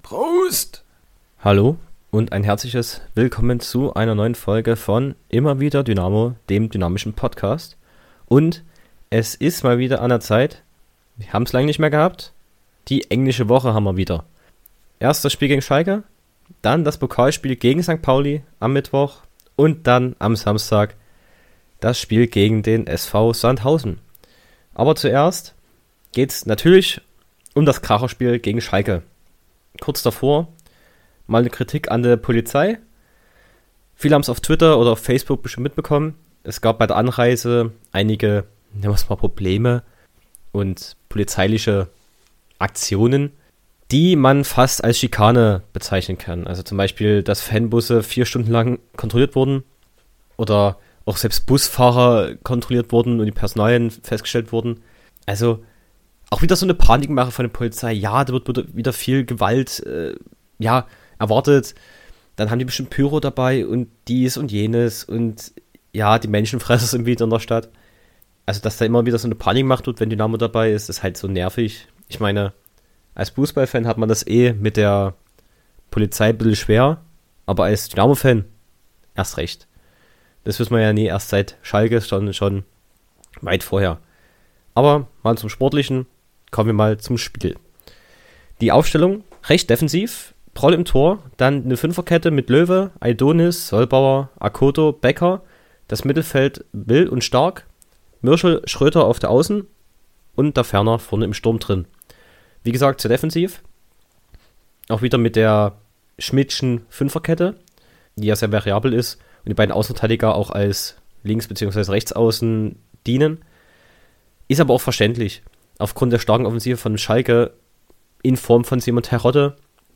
Prost! Hallo und ein herzliches Willkommen zu einer neuen Folge von Immer wieder Dynamo, dem dynamischen Podcast. Und es ist mal wieder an der Zeit, wir haben es lange nicht mehr gehabt, die englische Woche haben wir wieder. Erst das Spiel gegen Schalke, dann das Pokalspiel gegen St. Pauli am Mittwoch und dann am Samstag das Spiel gegen den SV Sandhausen. Aber zuerst geht es natürlich um das Kracherspiel gegen Schalke. Kurz davor mal eine Kritik an der Polizei. Viele haben es auf Twitter oder auf Facebook bestimmt mitbekommen. Es gab bei der Anreise einige, nennen wir es mal, Probleme und polizeiliche Aktionen, die man fast als Schikane bezeichnen kann. Also zum Beispiel, dass Fanbusse 4 Stunden lang kontrolliert wurden oder auch selbst Busfahrer kontrolliert wurden und die Personalien festgestellt wurden. Also auch wieder so eine Panikmache von der Polizei. Ja, da wird wieder viel Gewalt erwartet. Dann haben die bestimmt Pyro dabei und dies und jenes und ja, die Menschenfresser sind wieder in der Stadt. Also, dass da immer wieder so eine Panikmache tut, wenn Dynamo dabei ist, ist halt so nervig. Ich meine, als Fußballfan hat man das mit der Polizei ein bisschen schwer, aber als Dynamo-Fan erst recht. Das wissen wir ja nie erst seit Schalke, schon weit vorher. Aber mal zum Sportlichen, kommen wir mal zum Spiel. Die Aufstellung recht defensiv, Proll im Tor, dann eine Fünferkette mit Löwe, Aidonis, Solbauer, Akoto, Becker, das Mittelfeld wild und stark, Mürschel, Schröter auf der Außen und der Ferner vorne im Sturm drin. Wie gesagt, sehr defensiv. Auch wieder mit der Schmidtschen Fünferkette, die ja sehr variabel ist und die beiden Außenverteidiger auch als Links- bzw. Rechtsaußen dienen. Ist aber auch verständlich, aufgrund der starken Offensive von Schalke in Form von Simon Terodde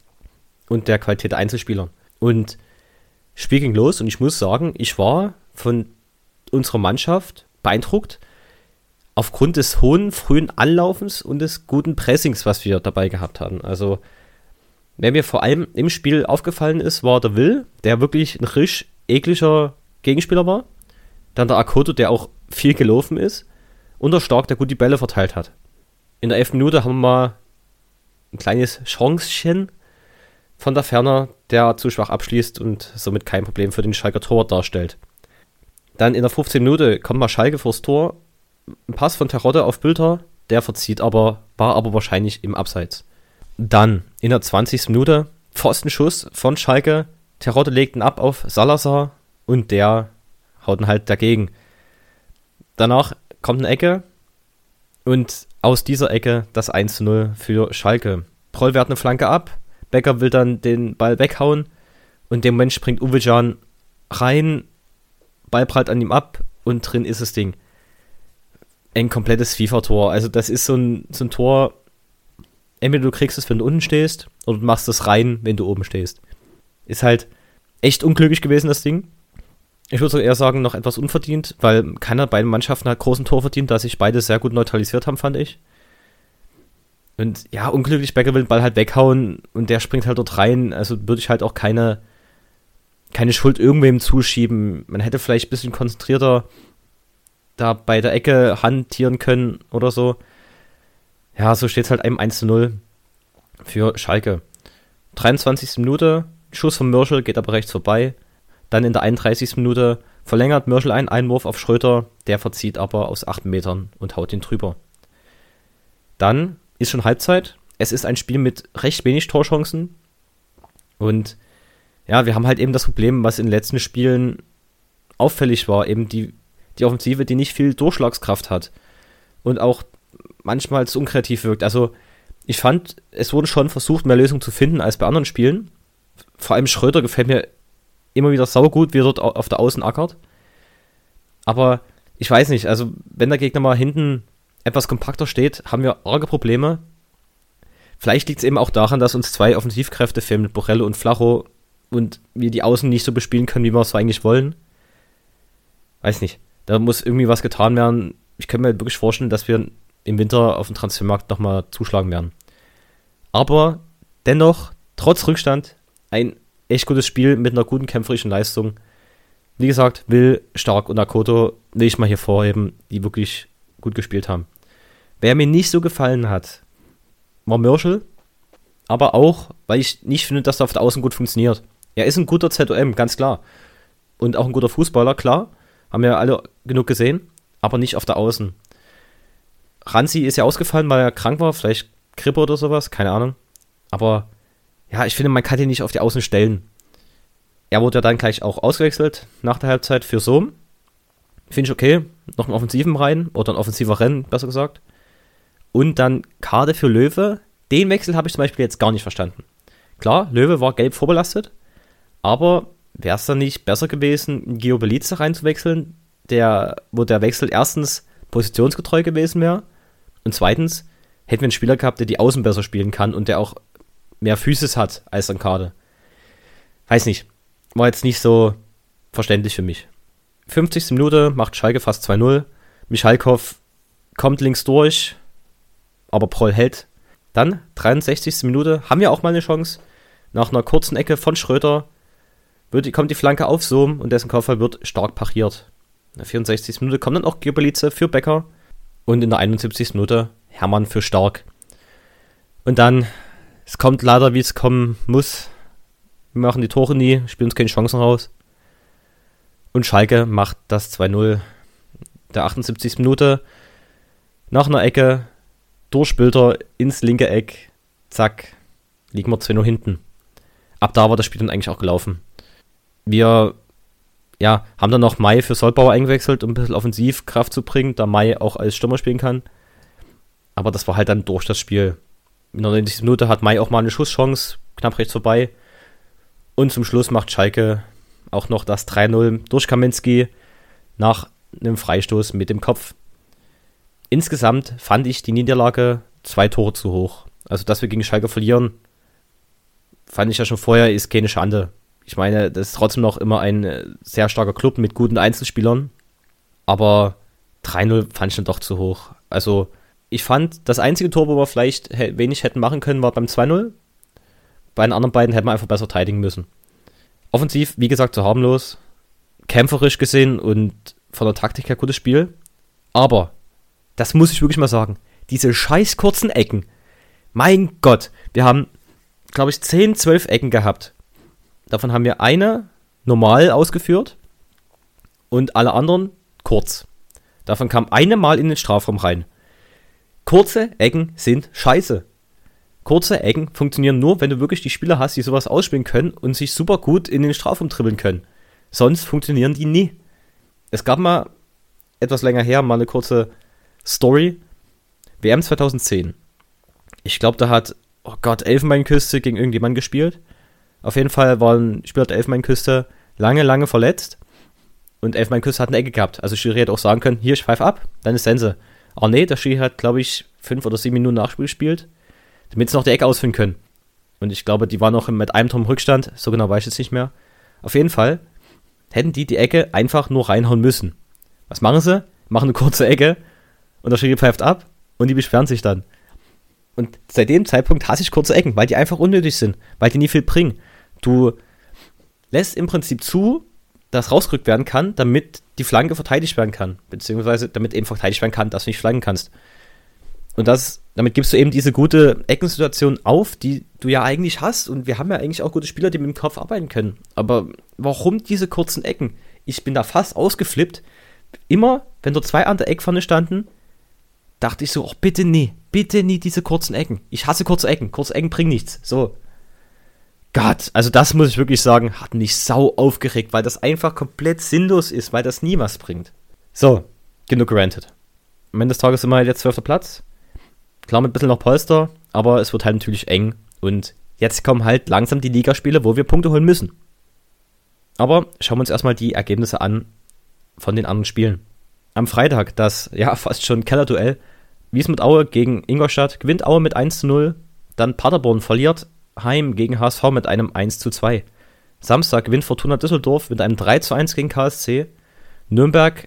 und der Qualität der Einzelspieler. Und Spiel ging los und ich muss sagen, ich war von unserer Mannschaft beeindruckt aufgrund des hohen, frühen Anlaufens und des guten Pressings, was wir dabei gehabt haben. Also, wer mir vor allem im Spiel aufgefallen ist, war der Will, der wirklich ein richtig ekliger Gegenspieler war. Dann der Akoto, der auch viel gelaufen ist. Und der Stark, der gut die Bälle verteilt hat. In der 11. Minute haben wir mal ein kleines Chancchen von der Ferner, der zu schwach abschließt und somit kein Problem für den Schalker Torwart darstellt. Dann in der 15. Minute kommt mal Schalke vors Tor. Ein Pass von Terodde auf Bülter, der verzieht war aber wahrscheinlich im Abseits. Dann in der 20. Minute Pfostenschuss von Schalke. Terodde legt ihn ab auf Salazar und der haut ihn halt dagegen. Danach kommt eine Ecke und aus dieser Ecke das 1:0 für Schalke. Proll wehrt eine Flanke ab, Becker will dann den Ball weghauen und in dem Moment springt Uwe Can rein, Ball prallt an ihm ab und drin ist das Ding. Ein komplettes FIFA-Tor. Also das ist so ein Tor, entweder du kriegst es, wenn du unten stehst, oder du machst es rein, wenn du oben stehst. Ist halt echt unglücklich gewesen, das Ding. Ich würde eher sagen, noch etwas unverdient, weil keiner beiden Mannschaften hat großen Tor verdient, da sich beide sehr gut neutralisiert haben, fand ich. Und ja, unglücklich, Becker will den Ball halt weghauen und der springt halt dort rein, also würde ich halt auch keine Schuld irgendwem zuschieben. Man hätte vielleicht ein bisschen konzentrierter da bei der Ecke hantieren können oder so. Ja, so steht es halt einem 1:0 für Schalke. 23. Minute, Schuss von Mürschel, geht aber rechts vorbei. Dann in der 31. Minute verlängert Mürschel einen Einwurf auf Schröter, der verzieht aber aus 8 Metern und haut ihn drüber. Dann ist schon Halbzeit. Es ist ein Spiel mit recht wenig Torchancen. Und ja, wir haben halt eben das Problem, was in den letzten Spielen auffällig war, eben die Offensive, die nicht viel Durchschlagskraft hat und auch manchmal zu unkreativ wirkt. Also ich fand, es wurde schon versucht, mehr Lösungen zu finden als bei anderen Spielen. Vor allem Schröter gefällt mir immer wieder saugut, wie er dort auf der Außen ackert. Aber ich weiß nicht, also wenn der Gegner mal hinten etwas kompakter steht, haben wir arge Probleme. Vielleicht liegt es eben auch daran, dass uns 2 Offensivkräfte fehlen mit Borrello und Flacho und wir die Außen nicht so bespielen können, wie wir es so eigentlich wollen. Weiß nicht, da muss irgendwie was getan werden. Ich kann mir wirklich vorstellen, dass wir im Winter auf dem Transfermarkt nochmal zuschlagen werden. Aber dennoch, trotz Rückstand, ein echt gutes Spiel mit einer guten kämpferischen Leistung. Wie gesagt, Will, Stark und Akoto will ich mal hier vorheben, die wirklich gut gespielt haben. Wer mir nicht so gefallen hat, war Mürschel. aber auch, weil ich nicht finde, dass er auf der Außen gut funktioniert. Er ist ein guter ZOM, ganz klar. Und auch ein guter Fußballer, klar. Haben wir alle genug gesehen, aber nicht auf der Außen. Ranzi ist ja ausgefallen, weil er krank war, vielleicht Grippe oder sowas, keine Ahnung. Aber ja, ich finde, man kann ihn nicht auf die Außen stellen. Er wurde ja dann gleich auch ausgewechselt nach der Halbzeit für Sohm. Finde ich okay. Noch einen Offensiven rein oder ein offensiver Rennen, besser gesagt. Und dann Kade für Löwe. Den Wechsel habe ich zum Beispiel jetzt gar nicht verstanden. Klar, Löwe war gelb vorbelastet, aber wäre es dann nicht besser gewesen, Gio Belize reinzuwechseln, wo der Wechsel erstens positionsgetreu gewesen wäre und zweitens hätten wir einen Spieler gehabt, der die Außen besser spielen kann und der auch mehr Physis hat als ein Kade. Weiß nicht, war jetzt nicht so verständlich für mich. 50. Minute macht Schalke fast 2-0. Michalkov kommt links durch, aber Proll hält. Dann, 63. Minute, haben wir auch mal eine Chance. Nach einer kurzen Ecke von Schröder kommt die Flanke auf Sohm und dessen Kopfball wird stark pariert. In der 64. Minute kommt dann auch Giobelice für Becker und in der 71. Minute Hermann für Stark. Und dann, es kommt leider, wie es kommen muss. Wir machen die Tore nie, spielen uns keine Chancen raus. Und Schalke macht das 2-0. Der 78. Minute nach einer Ecke Durchbilder ins linke Eck. Zack, liegen wir 2-0 hinten. Ab da war das Spiel dann eigentlich auch gelaufen. Wir haben dann noch Mai für Solbauer eingewechselt, um ein bisschen Offensivkraft zu bringen, da Mai auch als Stürmer spielen kann. Aber das war halt dann durch das Spiel. In der 90. Minute hat Mai auch mal eine Schusschance, knapp rechts vorbei. Und zum Schluss macht Schalke auch noch das 3-0 durch Kaminski nach einem Freistoß mit dem Kopf. Insgesamt fand ich die Niederlage 2 Tore zu hoch. Also, dass wir gegen Schalke verlieren, fand ich ja schon vorher, ist keine Schande. Ich meine, das ist trotzdem noch immer ein sehr starker Club mit guten Einzelspielern. Aber 3-0 fand ich dann doch zu hoch. Also, ich fand, das einzige Tor, wo wir vielleicht wenig hätten machen können, war beim 2-0. Bei den anderen beiden hätten wir einfach besser verteidigen müssen. Offensiv, wie gesagt, so harmlos. Kämpferisch gesehen und von der Taktik her gutes Spiel. Aber, das muss ich wirklich mal sagen, diese scheiß kurzen Ecken. Mein Gott, wir haben, glaube ich, 10, 12 Ecken gehabt. Davon haben wir eine normal ausgeführt und alle anderen kurz. Davon kam eine Mal in den Strafraum rein. Kurze Ecken sind scheiße. Kurze Ecken funktionieren nur, wenn du wirklich die Spieler hast, die sowas ausspielen können und sich super gut in den Strafraum dribbeln können. Sonst funktionieren die nie. Es gab mal, etwas länger her, mal eine kurze Story. WM 2010. Ich glaube, da hat, Elfenbeinküste gegen irgendjemanden gespielt. Auf jeden Fall war ein Spieler der Elfenbeinküste lange verletzt. Und Elfenbeinküste hat eine Ecke gehabt. Also Schiri hätte auch sagen können, hier, ich pfeife ab, dann ist Sense. Aber nee, der Schiri hat, glaube ich, 5 oder 7 Minuten Nachspiel gespielt, damit sie noch die Ecke ausführen können. Und ich glaube, die waren noch mit einem Tor im Rückstand. So genau weiß ich jetzt nicht mehr. Auf jeden Fall hätten die Ecke einfach nur reinhauen müssen. Was machen sie? Machen eine kurze Ecke und der Schiri pfeift ab und die beschweren sich dann. Und seit dem Zeitpunkt hasse ich kurze Ecken, weil die einfach unnötig sind, weil die nie viel bringen. Du lässt im Prinzip zu, dass rausgerückt werden kann, damit die Flanke verteidigt werden kann. Beziehungsweise damit eben verteidigt werden kann, dass du nicht flanken kannst. Und damit gibst du eben diese gute Eckensituation auf, die du ja eigentlich hast. Und wir haben ja eigentlich auch gute Spieler, die mit dem Kopf arbeiten können. Aber warum diese kurzen Ecken? Ich bin da fast ausgeflippt. Immer, wenn dort 2 an der Eckpfanne standen, dachte ich so, bitte nie diese kurzen Ecken. Ich hasse kurze Ecken. Kurze Ecken bringen nichts. So. Gott, also das muss ich wirklich sagen, hat mich sau aufgeregt, weil das einfach komplett sinnlos ist, weil das nie was bringt. So, genug gerantet. Am Ende des Tages sind wir jetzt 12. Platz. Klar mit ein bisschen noch Polster, aber es wird halt natürlich eng. Und jetzt kommen halt langsam die Ligaspiele, wo wir Punkte holen müssen. Aber schauen wir uns erstmal die Ergebnisse an von den anderen Spielen. Am Freitag das, fast schon Kellerduell. Wismut Aue gegen Ingolstadt, gewinnt Aue mit 1-0. Dann Paderborn verliert heim gegen HSV mit einem 1-2. Samstag gewinnt Fortuna Düsseldorf mit einem 3-1 gegen KSC. Nürnberg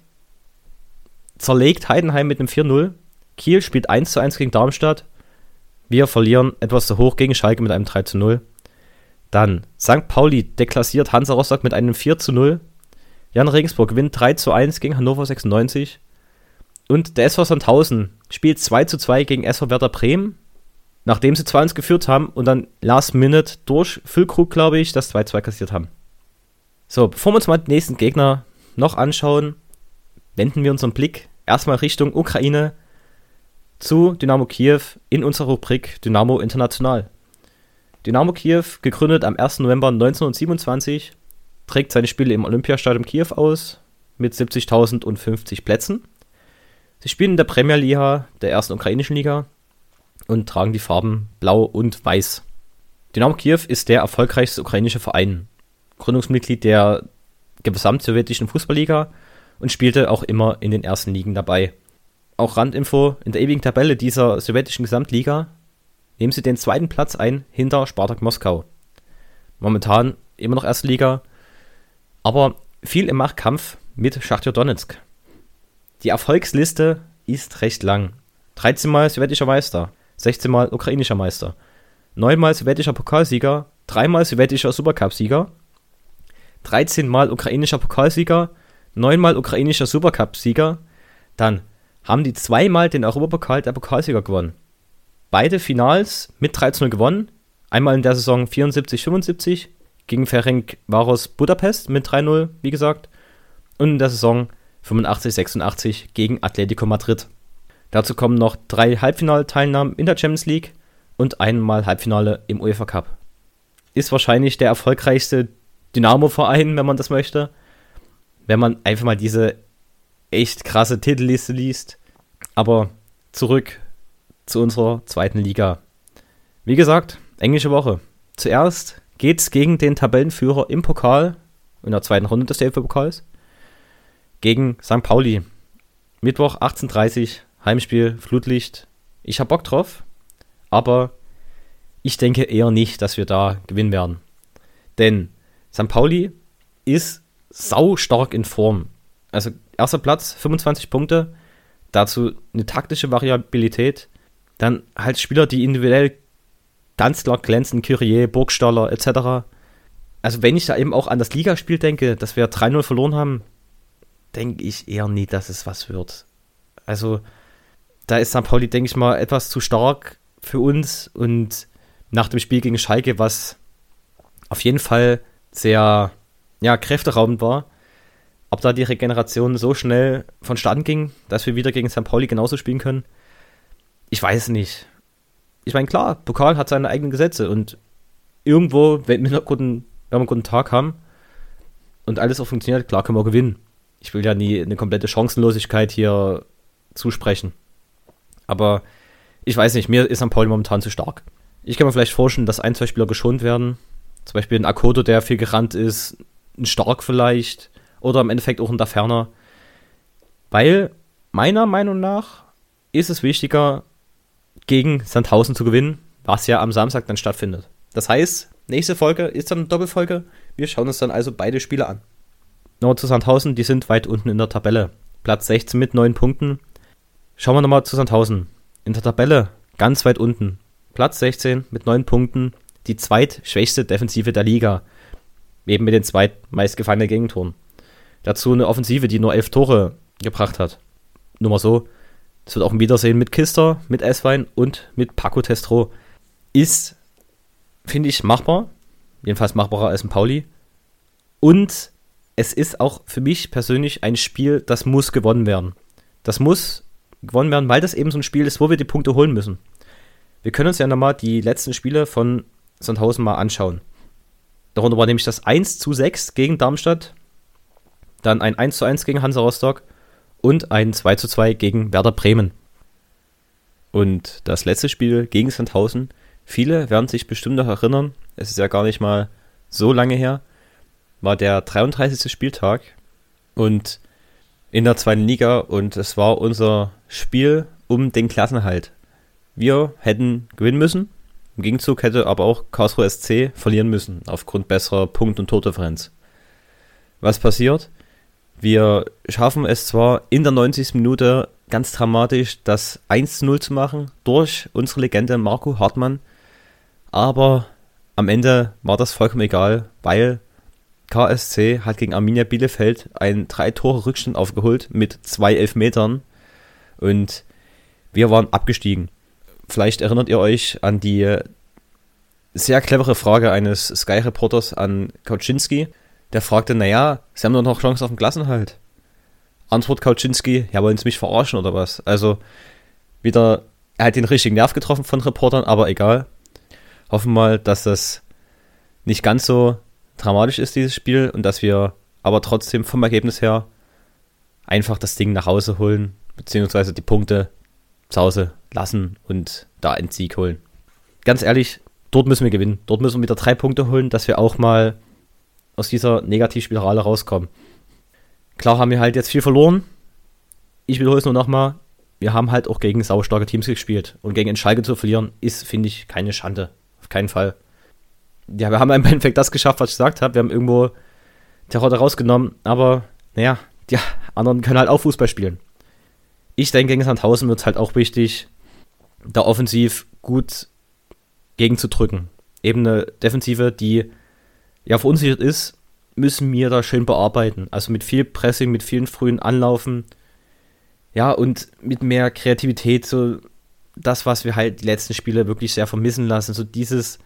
zerlegt Heidenheim mit einem 4-0. Kiel spielt 1-1 gegen Darmstadt. Wir verlieren etwas zu hoch gegen Schalke mit einem 3-0. Dann St. Pauli deklassiert Hansa Rostock mit einem 4-0. Jan Regensburg gewinnt 3-1 gegen Hannover 96. Und der SV Sandhausen spielt 2-2 gegen SV Werder Bremen. nachdem sie 2-1 geführt haben und dann Last Minute durch Füllkrug, glaube ich, das 2-2 kassiert haben. So, bevor wir uns mal den nächsten Gegner noch anschauen, wenden wir unseren Blick erstmal Richtung Ukraine zu Dynamo Kiew in unserer Rubrik Dynamo International. Dynamo Kiew, gegründet am 1. November 1927, trägt seine Spiele im Olympiastadion Kiew aus mit 70.050 Plätzen. Sie spielen in der Premier Liga, der ersten ukrainischen Liga, und tragen die Farben Blau und Weiß. Dynamo Kiew ist der erfolgreichste ukrainische Verein, Gründungsmitglied der gesamtsowjetischen Fußballliga und spielte auch immer in den ersten Ligen dabei. Auch Randinfo: In der ewigen Tabelle dieser sowjetischen Gesamtliga nehmen sie den zweiten Platz ein hinter Spartak Moskau. Momentan immer noch erste Liga, aber viel im Machtkampf mit Schachtar Donezk. Die Erfolgsliste ist recht lang. 13 Mal sowjetischer Meister, 16 Mal ukrainischer Meister, 9 Mal sowjetischer Pokalsieger, 3 Mal sowjetischer Supercup-Sieger, 13 Mal ukrainischer Pokalsieger, 9 Mal ukrainischer Supercup-Sieger. Dann haben die 2 Mal den Europapokal der Pokalsieger gewonnen. Beide Finals mit 3-0 gewonnen. Einmal in der Saison 74-75 gegen Ferencváros Budapest mit 3-0, wie gesagt. Und in der Saison 85-86 gegen Atletico Madrid. Dazu kommen noch 3 Halbfinalteilnahmen in der Champions League und einmal Halbfinale im UEFA Cup. Ist wahrscheinlich der erfolgreichste Dynamo-Verein, wenn man das möchte. Wenn man einfach mal diese echt krasse Titelliste liest. Aber zurück zu unserer zweiten Liga. Wie gesagt, englische Woche. Zuerst geht's gegen den Tabellenführer im Pokal, in der zweiten Runde des DFB-Pokals, gegen St. Pauli. Mittwoch 18:30 Uhr, Heimspiel, Flutlicht. Ich hab Bock drauf, aber ich denke eher nicht, dass wir da gewinnen werden. Denn St. Pauli ist sau stark in Form. Also erster Platz, 25 Punkte, dazu eine taktische Variabilität, dann halt Spieler, die individuell ganz klar glänzen, Kyrie, Burgstaller etc. Also wenn ich da eben auch an das Ligaspiel denke, dass wir 3-0 verloren haben, denke ich eher nie, dass es was wird. Also da ist St. Pauli, denke ich mal, etwas zu stark für uns, und nach dem Spiel gegen Schalke, was auf jeden Fall sehr kräfteraubend war, ob da die Regeneration so schnell vonstatten ging, dass wir wieder gegen St. Pauli genauso spielen können, ich weiß nicht. Ich meine, klar, Pokal hat seine eigenen Gesetze, und irgendwo, wenn wir einen guten Tag haben und alles auch funktioniert, klar können wir gewinnen. Ich will ja nie eine komplette Chancenlosigkeit hier zusprechen. Aber ich weiß nicht, mir ist St. Pauli momentan zu stark. Ich kann mir vielleicht vorstellen, dass 1-2 Spieler geschont werden. Zum Beispiel ein Akoto, der viel gerannt ist, ein Stark vielleicht, oder im Endeffekt auch ein Daferner. Weil meiner Meinung nach ist es wichtiger, gegen Sandhausen zu gewinnen, was ja am Samstag dann stattfindet. Das heißt, nächste Folge ist dann eine Doppelfolge. Wir schauen uns dann also beide Spiele an. Nochmal zu Sandhausen, die sind weit unten in der Tabelle. Platz 16 mit 9 Punkten. Schauen wir nochmal zu Sandhausen. In der Tabelle ganz weit unten. Platz 16 mit 9 Punkten. Die zweitschwächste Defensive der Liga. Eben mit den zweitmeistgefangenen Gegentoren. Dazu eine Offensive, die nur 11 Tore gebracht hat. Nur mal so. Es wird auch ein Wiedersehen mit Kister, mit Esswein und mit Paco Testro. Ist, finde ich, machbar. Jedenfalls machbarer als ein Pauli. Und es ist auch für mich persönlich ein Spiel, das muss gewonnen werden. Das muss gewonnen werden, weil das eben so ein Spiel ist, wo wir die Punkte holen müssen. Wir können uns ja nochmal die letzten Spiele von Sandhausen mal anschauen. Darunter war nämlich das 1:6 gegen Darmstadt, dann ein 1:1 gegen Hansa Rostock und ein 2:2 gegen Werder Bremen. Und das letzte Spiel gegen Sandhausen, viele werden sich bestimmt noch erinnern, es ist ja gar nicht mal so lange her, war der 33. Spieltag und in der zweiten Liga, und es war unser Spiel um den Klassenerhalt. Wir hätten gewinnen müssen, im Gegenzug hätte aber auch Karlsruhe SC verlieren müssen, aufgrund besserer Punkt- und Tordifferenz. Was passiert? Wir schaffen es zwar in der 90. Minute ganz dramatisch das 1:0 zu machen, durch unsere Legende Marco Hartmann, aber am Ende war das vollkommen egal, weil KSC hat gegen Arminia Bielefeld einen 3-Tore-Rückstand aufgeholt mit 2 Elfmetern und wir waren abgestiegen. Vielleicht erinnert ihr euch an die sehr clevere Frage eines Sky-Reporters an Kauczynski. Der fragte, naja, sie haben doch noch Chance auf den Klassenerhalt. Antwort Kauczynski, ja, wollen sie mich verarschen oder was? Also wieder, er hat den richtigen Nerv getroffen von Reportern, aber egal. Hoffen mal, dass das nicht ganz so dramatisch ist, dieses Spiel, und dass wir aber trotzdem vom Ergebnis her einfach das Ding nach Hause holen, beziehungsweise die Punkte zu Hause lassen und da einen Sieg holen. Ganz ehrlich, dort müssen wir gewinnen. Dort müssen wir wieder 3 Punkte holen, dass wir auch mal aus dieser Negativspirale rauskommen. Klar haben wir halt jetzt viel verloren. Ich wiederhole es nur nochmal. Wir haben halt auch gegen saustarke Teams gespielt. Und gegen Schalke zu verlieren, ist, finde ich, keine Schande. Auf keinen Fall. Ja, wir haben im Endeffekt das geschafft, was ich gesagt habe. Wir haben irgendwo Terror rausgenommen. Aber, naja, die anderen können halt auch Fußball spielen. Ich denke, gegen Sandhausen wird es halt auch wichtig, da offensiv gut gegenzudrücken. Eben eine Defensive, die ja verunsichert ist, müssen wir da schön bearbeiten. Also mit viel Pressing, mit vielen frühen Anlaufen. Ja, und mit mehr Kreativität, so das, was wir halt die letzten Spiele wirklich sehr vermissen lassen. So dieses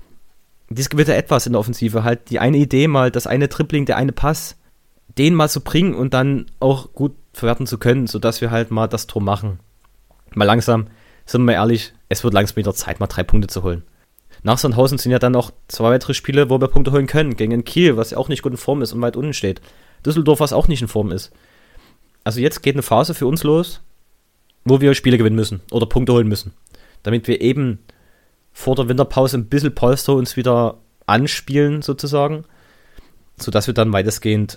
gewisse Etwas in der Offensive, halt die eine Idee mal, das eine Dribbling, der eine Pass, den mal zu bringen und dann auch gut verwerten zu können, sodass wir halt mal das Tor machen. Mal langsam, sind wir mal ehrlich, es wird langsam wieder Zeit, mal 3 Punkte zu holen. Nach Sandhausen sind ja dann noch 2 weitere Spiele, wo wir Punkte holen können. Gegen Kiel, was ja auch nicht gut in Form ist und weit unten steht. Düsseldorf, was auch nicht in Form ist. Also jetzt geht eine Phase für uns los, wo wir Spiele gewinnen müssen oder Punkte holen müssen. Damit wir eben vor der Winterpause ein bisschen Polster uns wieder anspielen, sozusagen. Sodass wir dann weitestgehend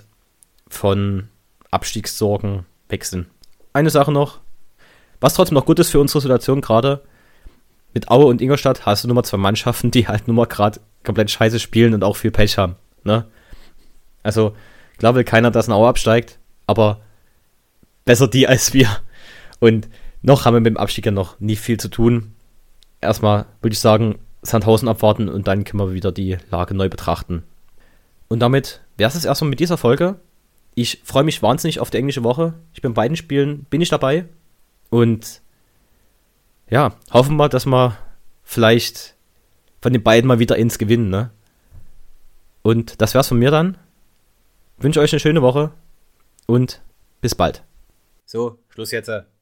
von Abstiegssorgen wechseln. Eine Sache noch, was trotzdem noch gut ist für unsere Situation gerade, mit Aue und Ingolstadt hast du nur mal 2 Mannschaften, die halt nur mal gerade komplett scheiße spielen und auch viel Pech haben. Ne? Also, klar will keiner, dass ein Aue absteigt, aber besser die als wir. Und noch haben wir mit dem Abstieg ja noch nie viel zu tun. Erstmal würde ich sagen, Sandhausen abwarten und dann können wir wieder die Lage neu betrachten. Und damit wäre es erstmal mit dieser Folge. Ich freue mich wahnsinnig auf die englische Woche. Ich bin bei beiden Spielen, bin ich dabei. Und ja, hoffen wir, dass wir vielleicht von den beiden mal wieder ins gewinnen, ne? Und das wär's von mir dann. Ich wünsche euch eine schöne Woche und bis bald. So, Schluss jetzt.